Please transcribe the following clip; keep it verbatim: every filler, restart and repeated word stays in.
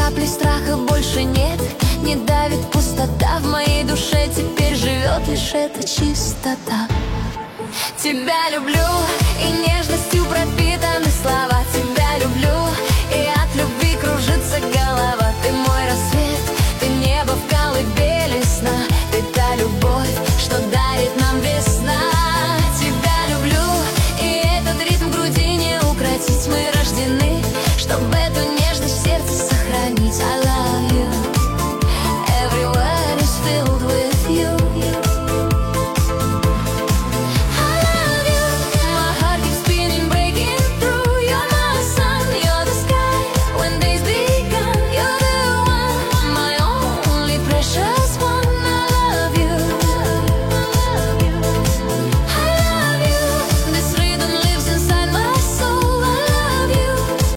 капли страха больше нет, не давит пустота в моей душе, теперь живет лишь эта чистота. Тебя люблю и не